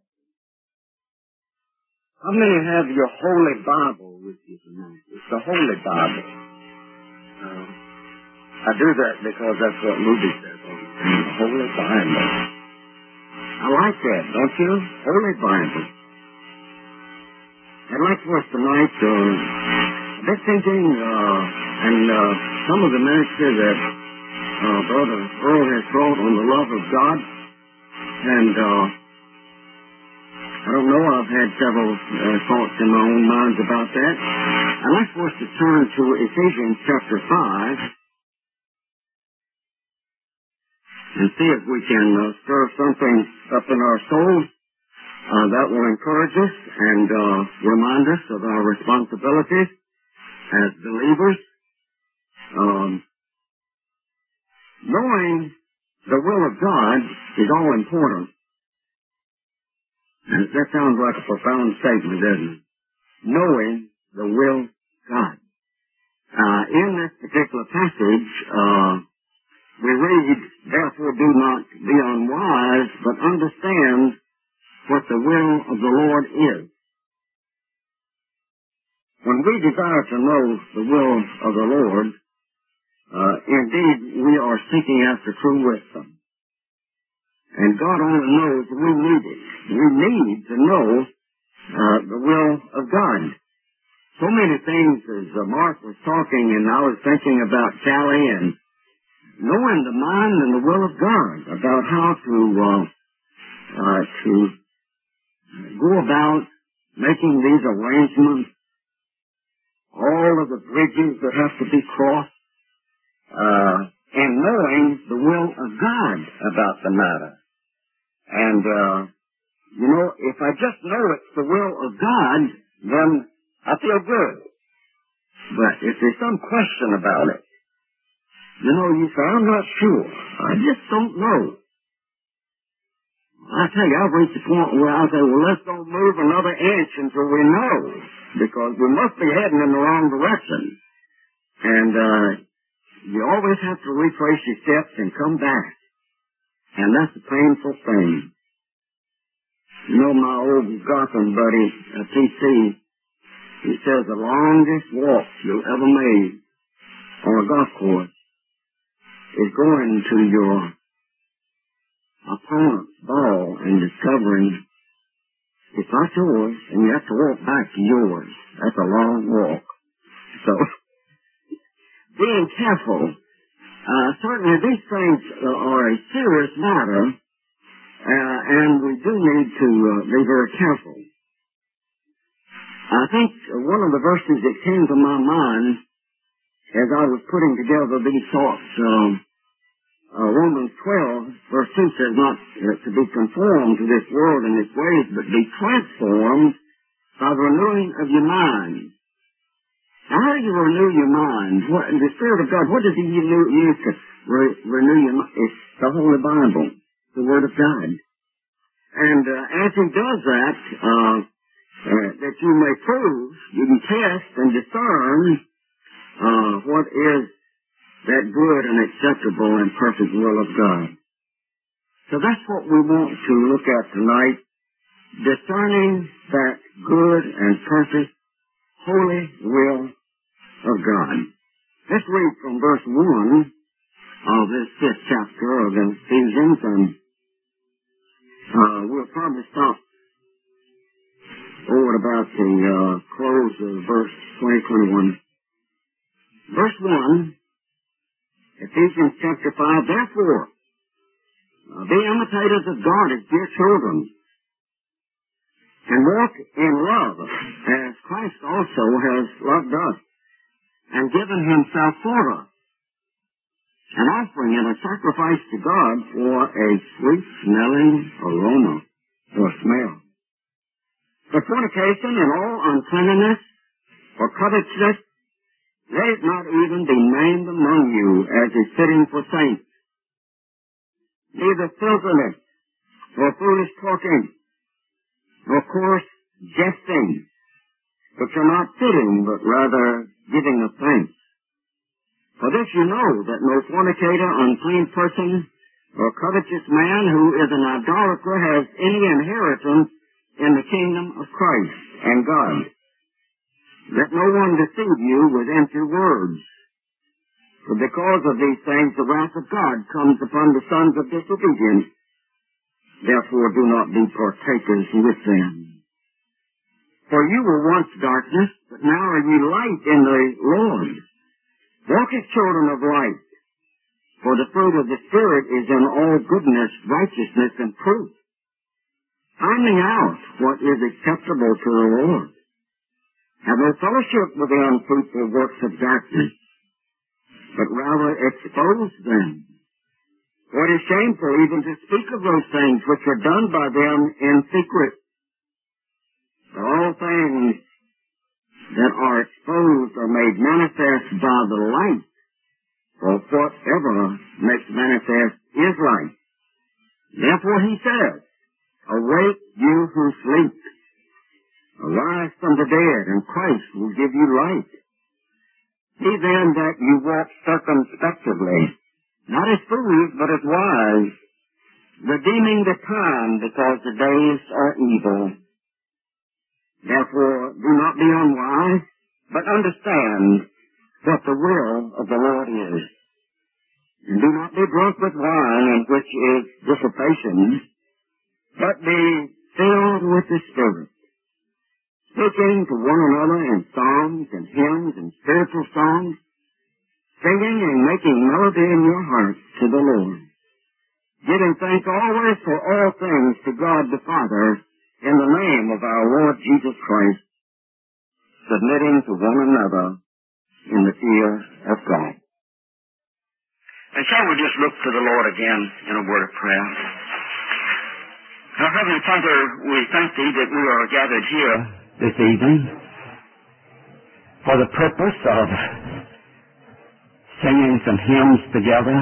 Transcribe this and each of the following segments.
How many have your Holy Bible with you tonight? It's the Holy Bible. I do that because that's what Moody says on the Holy Bible. I like that, don't you? Holy Bible. I'd like for us tonight to be thinking, and some of the ministry that Brother Earl has brought on the love of God. And I don't know, I've had several thoughts in my own minds about that. I'd like for us to turn to Ephesians chapter 5 and see if we can stir something up in our souls that will encourage us and remind us of our responsibilities as believers. Knowing the will of God is all important. And that sounds like a profound statement, doesn't it? Knowing the will of God. In this particular passage, we read, therefore do not be unwise, but understand what the will of the Lord is. When we desire to know the will of the Lord, indeed we are seeking after true wisdom. And God only knows we need it. We need to know the will of God. So many things, as Mark was talking, and I was thinking about Callie, and knowing the mind and the will of God, about how to go about making these arrangements, all of the bridges that have to be crossed, and knowing the will of God about the matter. And, if I just know it's the will of God, then I feel good. But if there's some question about it, you say, I'm not sure. I just don't know. I tell you, I've reached the point where I say, well, let's don't move another inch until we know, because we must be heading in the wrong direction. And you always have to retrace your steps and come back. And that's a painful thing. My old Gotham buddy, T.C., he says the longest walk you'll ever make on a golf course is going to your opponent's ball and discovering it's not yours, and you have to walk back to yours. That's a long walk. So, being careful. Certainly these things are a serious matter, and we do need to be very careful. I think one of the verses that came to my mind as I was putting together these thoughts, Romans 12, verse 2 says, not to be conformed to this world and its ways, but be transformed by the renewing of your mind. Now, how do you renew your mind? The Spirit of God, what does He use to renew your mind? It's the Holy Bible, the Word of God. And as He does that, that you may prove, you can test and discern what is that good and acceptable and perfect will of God. So that's what we want to look at tonight, discerning that good and perfect holy will of God. Let's read from verse 1 of this 5th chapter of Ephesians, and we'll probably stop over about the close of verse 20-21. Verse 1, Ephesians chapter 5, therefore, be imitators of God as dear children, and walk in love, as Christ also has loved us, and given Himself for us, an offering and a sacrifice to God for a sweet-smelling aroma or smell. For fornication and all uncleanness or covetousness, let it not even be named among you as is fitting for saints. Neither filthiness, nor foolish talking, nor coarse jesting, which are not fitting, but rather giving of thanks. For this you know, that no fornicator, unclean person, or covetous man who is an idolater has any inheritance in the kingdom of Christ and God. Let no one deceive you with empty words. For because of these things the wrath of God comes upon the sons of disobedience. Therefore do not be partakers with them. For you were once darkness, but now are ye light in the Lord. Walk as children of light. For the fruit of the Spirit is in all goodness, righteousness, and truth, finding out what is acceptable to the Lord. Have no fellowship with the unfruitful works of darkness, but rather expose them. For it is shameful even to speak of those things which are done by them in secret. But all things that are exposed are made manifest by the light. For whatever makes manifest is light. Therefore he says, awake you who sleep. Arise from the dead, and Christ will give you light. See then that you walk circumspectly, not as fools, but as wise, redeeming the time, because the days are evil. Therefore do not be unwise, but understand what the will of the Lord is. And do not be drunk with wine, in which is dissipation, but be filled with the Spirit, speaking to one another in psalms and hymns and spiritual songs, singing and making melody in your hearts to the Lord, giving thanks always for all things to God the Father, in the name of our Lord Jesus Christ, submitting to one another in the fear of God. And shall we just look to the Lord again in a word of prayer? Our Heavenly Father, we thank Thee that we are gathered here this evening for the purpose of singing some hymns together,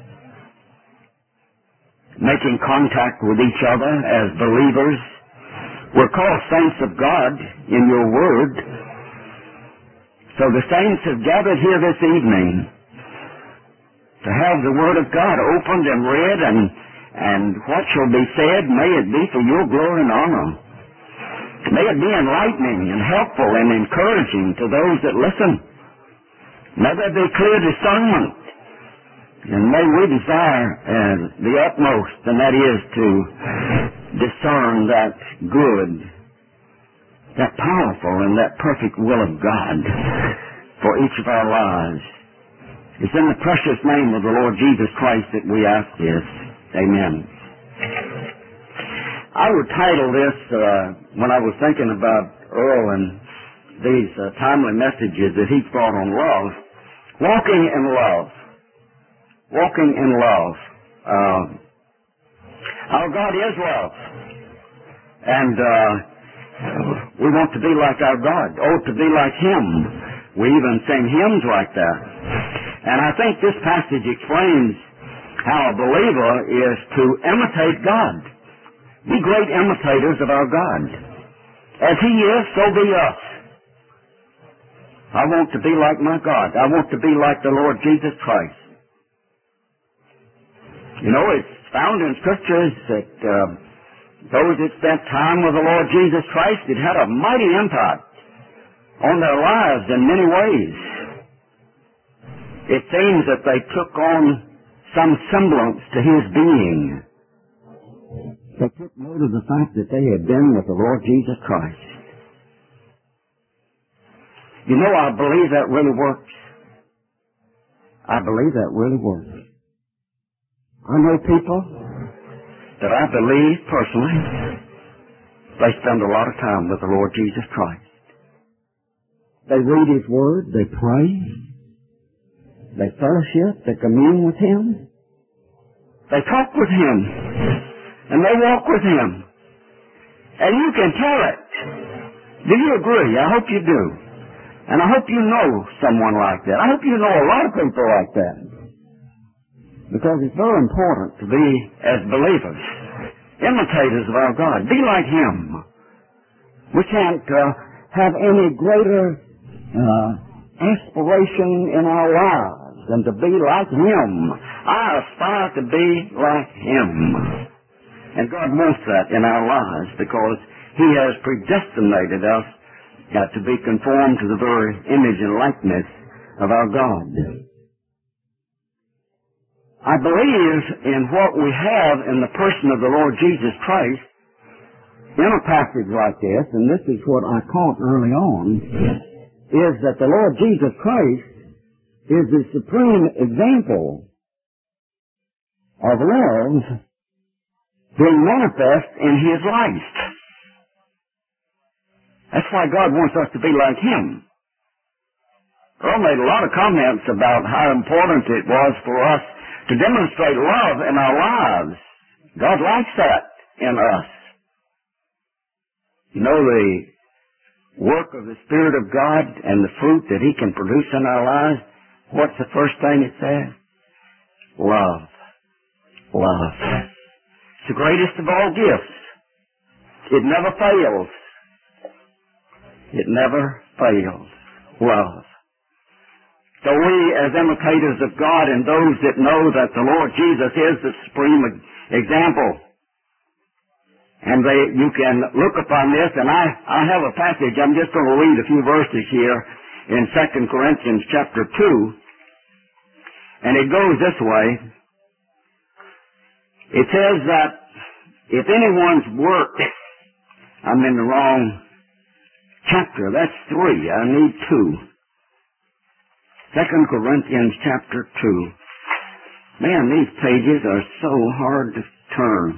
making contact with each other as believers. We're called saints of God in Your Word. So the saints have gathered here this evening to have the Word of God opened and read, and what shall be said, may it be for Your glory and honor. May it be enlightening and helpful and encouraging to those that listen. May there be clear discernment, and may we desire the utmost, and that is to discern that good, that powerful, and that perfect will of God for each of our lives. It's in the precious name of the Lord Jesus Christ that we ask this. Amen. I would title this, when I was thinking about Earl and these timely messages that he's brought on love, Walking in Love. Walking in Love. Our God is love. And we want to be like our God. Oh, to be like Him. We even sing hymns like that. And I think this passage explains how a believer is to imitate God. Be great imitators of our God. As He is, so be us. I want to be like my God. I want to be like the Lord Jesus Christ. You know, it's found in Scriptures that those that spent time with the Lord Jesus Christ, it had a mighty impact on their lives in many ways. It seems that they took on some semblance to His being. They took note of the fact that they had been with the Lord Jesus Christ. You know, I believe that really works. I believe that really works. I know people that I believe personally, they spend a lot of time with the Lord Jesus Christ. They read His Word, they pray, they fellowship, they commune with Him, they talk with Him, and they walk with Him. And you can tell it. Do you agree? I hope you do. And I hope you know someone like that. I hope you know a lot of people like that. Because it's very important to be, as believers, imitators of our God. Be like Him. We can't have any greater aspiration in our lives than to be like Him. I aspire to be like Him. And God wants that in our lives because He has predestinated us to be conformed to the very image and likeness of our God. I believe in what we have in the person of the Lord Jesus Christ in a passage like this, and this is what I caught early on, is that the Lord Jesus Christ is the supreme example of love being manifest in His life. That's why God wants us to be like Him. Earl made a lot of comments about how important it was for us to demonstrate love in our lives. God likes that in us. You know, the work of the Spirit of God and the fruit that He can produce in our lives, what's the first thing it says? Love. Love. It's the greatest of all gifts. It never fails. It never fails. Love. So we, as imitators of God and those that know that the Lord Jesus is the supreme example, and you can look upon this, and I have a passage, I'm just going to read a few verses here in 2 Corinthians chapter 2, and it goes this way. It says that if anyone's work, I'm in the wrong chapter, that's 3, I need 2. 2 Corinthians chapter 2. Man, these pages are so hard to turn.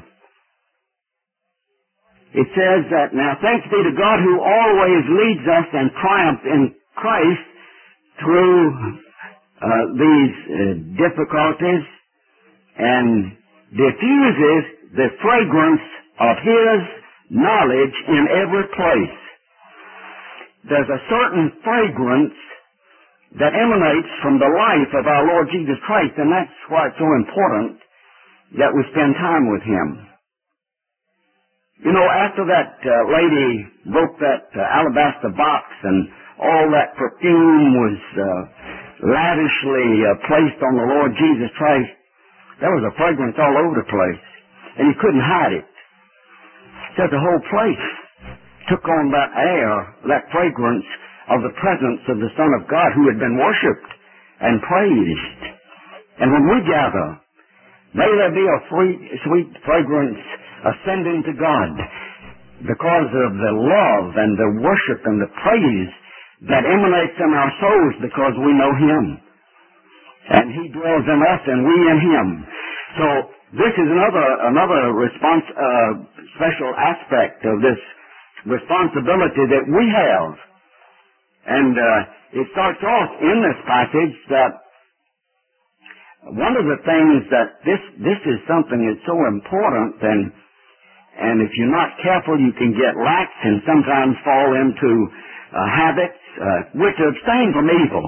It says that, now thanks be to God who always leads us in triumph in Christ through these difficulties and diffuses the fragrance of His knowledge in every place. There's a certain fragrance that emanates from the life of our Lord Jesus Christ, and that's why it's so important that we spend time with Him. You know, after that lady broke that alabaster box and all that perfume was lavishly placed on the Lord Jesus Christ, there was a fragrance all over the place, and you couldn't hide it. So the whole place took on that air, that fragrance of the presence of the Son of God who had been worshipped and praised. And when we gather, may there be a sweet fragrance ascending to God because of the love and the worship and the praise that emanates in our souls because we know Him. And He dwells in us and we in Him. So this is another special aspect of this responsibility that we have. And it starts off in this passage that one of the things that this is something that's so important, and if you're not careful, you can get lax and sometimes fall into habits. We're to abstain from evil.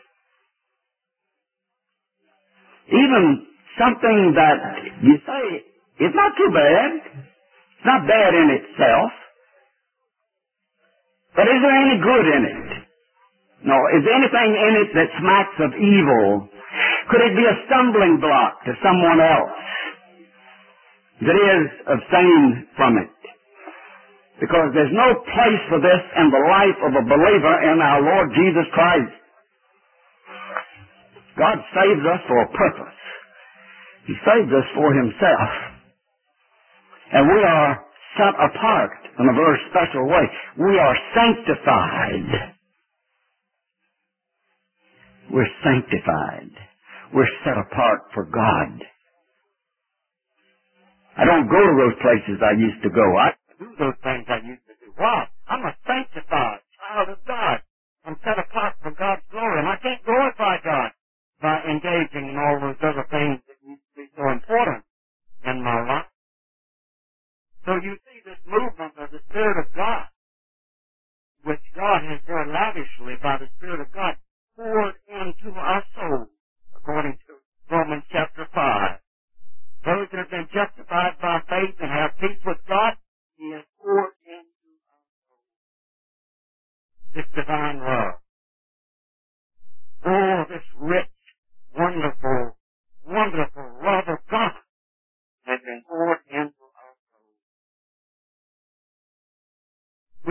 Even something that you say is not too bad. It's not bad in itself. But is there any good in it? No. Is there anything in it that smacks of evil? Could it be a stumbling block to someone else? That is, abstain from it. Because there's no place for this in the life of a believer in our Lord Jesus Christ. God saves us for a purpose. He saves us for Himself. And we are set apart in a very special way. We are sanctified. We're sanctified. We're set apart for God. I don't go to those places I used to go. I do those things I used to do. Why? I'm a sanctified child of God. I'm set apart for God's glory, and I can't glorify God by engaging in all those other things that used to be so important in my life. So you see this movement of the Spirit of God, which God has very lavishly, by the Spirit of God, poured into our souls, according to Romans chapter 5. Those that have been justified by faith and have peace with God, He has poured into our souls this divine love. Oh, this rich, wonderful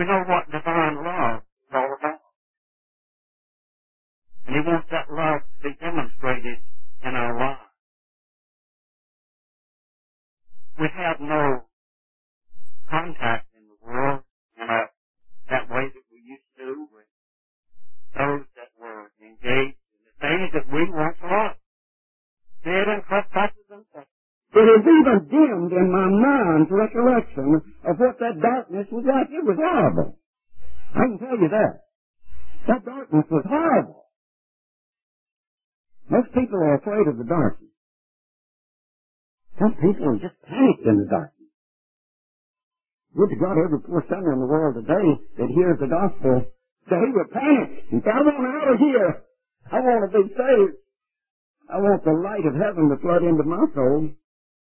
We know what divine love is all about. And He wants that love to be demonstrated in our lives. We have no contact in the world in that way that we used to with those that were engaged in the things that we once loved. Sin and trespasses and such. It is even dimmed in my mind's recollection of what that darkness was like. It was horrible. I can tell you that. That darkness was horrible. Most people are afraid of the darkness. Some people are just panicked in the darkness. Would to God every poor sinner in the world today that hears the gospel say he would panic and say, I want out of here. I want to be saved. I want the light of heaven to flood into my soul.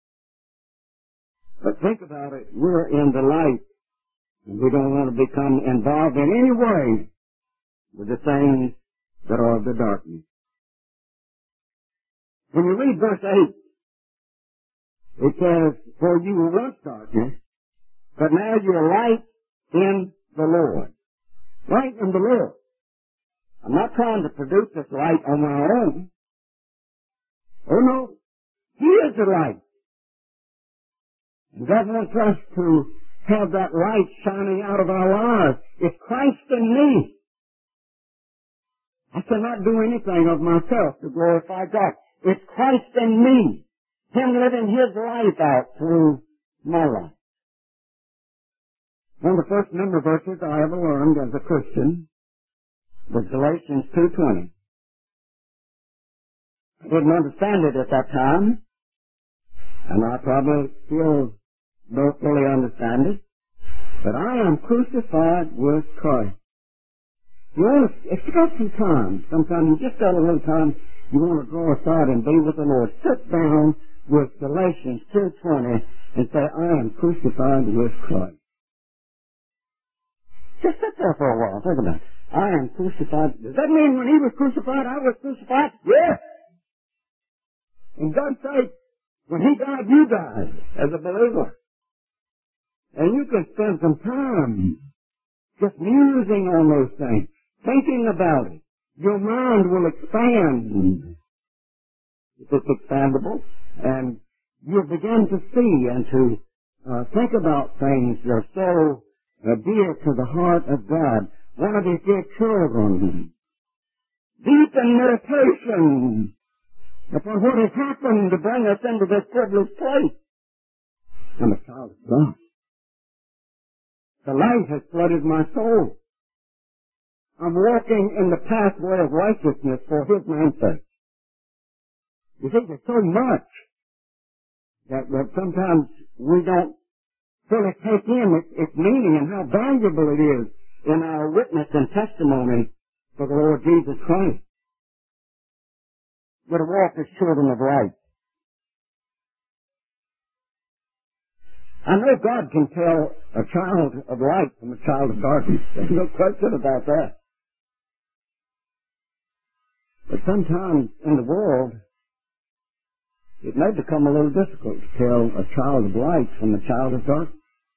But think about it. We're in the light. And we don't want to become involved in any way with the things that are of the darkness. When you read verse 8, it says, for you were once darkness, but now you are light in the Lord. Light in the Lord. I'm not trying to produce this light on my own. Oh no, He is the light. And God wants us to have that light shining out of our lives. It's Christ in me. I cannot do anything of myself to glorify God. It's Christ in me. Him living His life out through my life. One of the first memory verses I ever learned as a Christian was Galatians 2:20. I didn't understand it at that time, and I probably still don't fully understand it, but I am crucified with Christ. If you got some time, sometimes you just got a little time, you want to draw aside and be with the Lord, sit down with Galatians 2:20 and say, I am crucified with Christ. Just sit there for a while, think about it. I am crucified. Does that mean when He was crucified, I was crucified? Yes. And God's sake, when He died, you died as a believer. And you can spend some time just musing on those things, thinking about it. Your mind will expand, if it's expandable, and you'll begin to see and to think about things that are so dear to the heart of God. One of His dear children. Deep in meditation upon what has happened to bring us into this privileged place. I'm a child of God. The light has flooded my soul. I'm walking in the pathway of righteousness for His name's sake. You see, there's so much that sometimes we don't fully take in its meaning and how valuable it is in our witness and testimony for the Lord Jesus Christ. We're to walk as children of light. I know God can tell a child of light from a child of darkness. There's no question about that. But sometimes in the world, it may become a little difficult to tell a child of light from a child of darkness.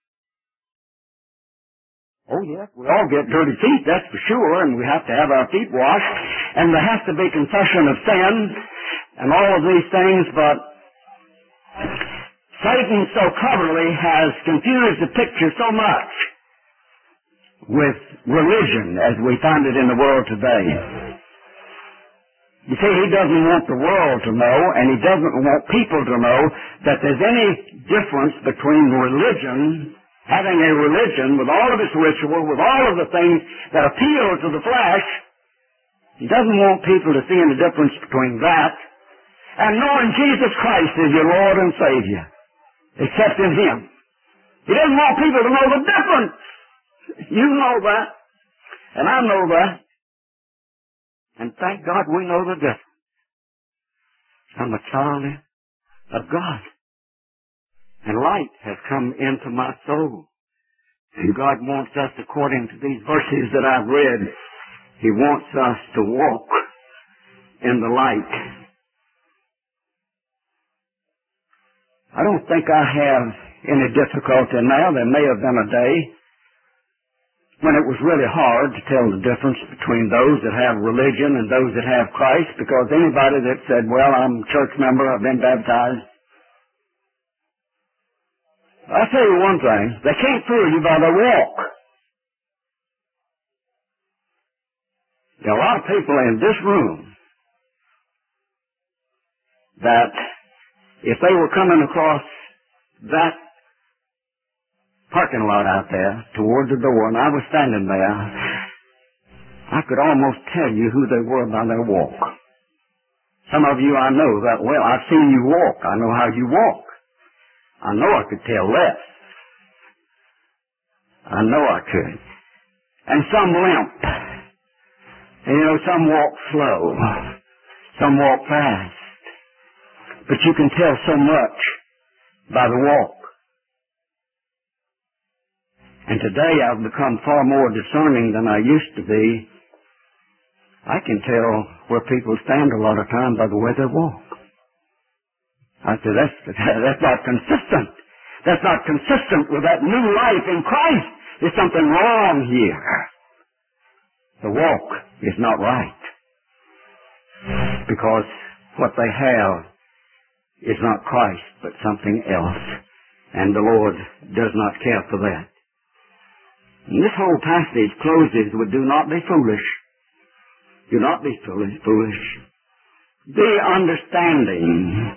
Oh yes, we all get dirty feet, that's for sure, and we have to have our feet washed, and there has to be confession of sin, and all of these things, but Satan so cleverly has confused the picture so much with religion as we find it in the world today. You see, he doesn't want the world to know, and he doesn't want people to know that there's any difference between religion, having a religion with all of its ritual, with all of the things that appeal to the flesh. He doesn't want people to see any difference between that and knowing Jesus Christ is your Lord and Savior, except in Him. He doesn't want people to know the difference. You know that, and I know that. And thank God we know the difference. I'm a child of God. And light has come into my soul. And God wants us, according to these verses that I've read, He wants us to walk in the light. I don't think I have any difficulty now. There may have been a day when it was really hard to tell the difference between those that have religion and those that have Christ, because anybody that said, well, I'm a church member, I've been baptized, I'll tell you one thing, they can't fool you by their walk. There are a lot of people in this room that if they were coming across that parking lot out there toward the door and I was standing there, I could almost tell you who they were by their walk. Some of you I know that well. I've seen you walk. I know how you walk. I know I could tell less. I know I could. And some limp. And you know, some walk slow. Some walk fast. But you can tell so much by the walk. And today I've become far more discerning than I used to be. I can tell where people stand a lot of times by the way they walk. I say, that's not consistent. That's not consistent with that new life in Christ. There's something wrong here. The walk is not right. Because what they have is not Christ, but something else. And the Lord does not care for that. And this whole passage closes with, do not be foolish. Do not be foolish. Be understanding.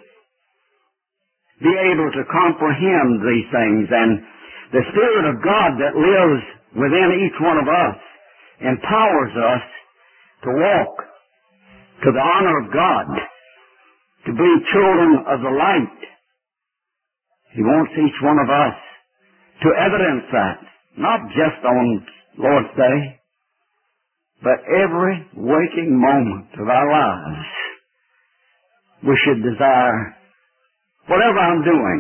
Be able to comprehend these things. And the Spirit of God that lives within each one of us empowers us to walk to the honor of God, to be children of the light. He wants each one of us to evidence that, not just on Lord's Day, but every waking moment of our lives. We should desire, whatever I'm doing,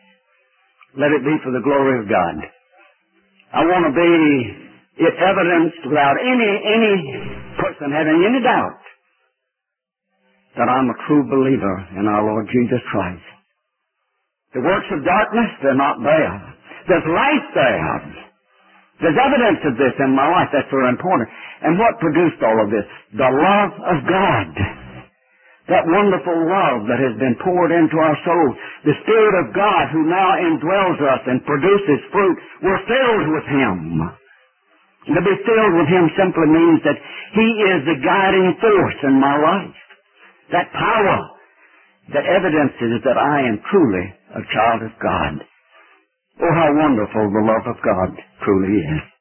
let it be for the glory of God. I want to be it evidenced without any person having any doubt that I'm a true believer in our Lord Jesus Christ. The works of darkness, they're not there. There's light there. There's evidence of this in my life. That's very important. And what produced all of this? The love of God. That wonderful love that has been poured into our souls. The Spirit of God who now indwells us and produces fruit. We're filled with Him. And to be filled with Him simply means that He is the guiding force in my life. That power that evidences that I am truly a child of God. Oh, how wonderful the love of God truly is.